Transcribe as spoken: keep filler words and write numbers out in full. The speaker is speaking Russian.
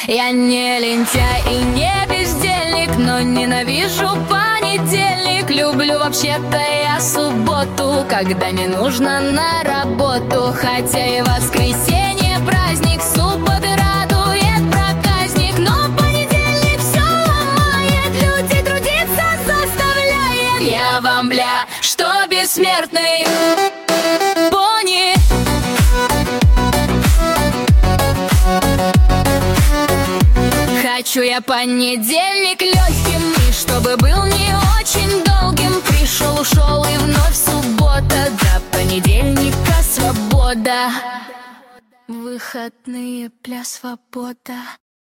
Я не лентяй и не бездельник, но ненавижу понедельник. Люблю вообще-то я субботу, когда не нужно на работу. Хотя и воскресенье праздник, субботы радует проказник. Но понедельник все ломает, людей трудиться заставляет. Я вам, бля, что бессмертный пони. Хочу я понедельник легким, и чтобы был не очень долгим. Пришел, ушел и вновь суббота, до понедельника свобода. Выходные, пля, свобода.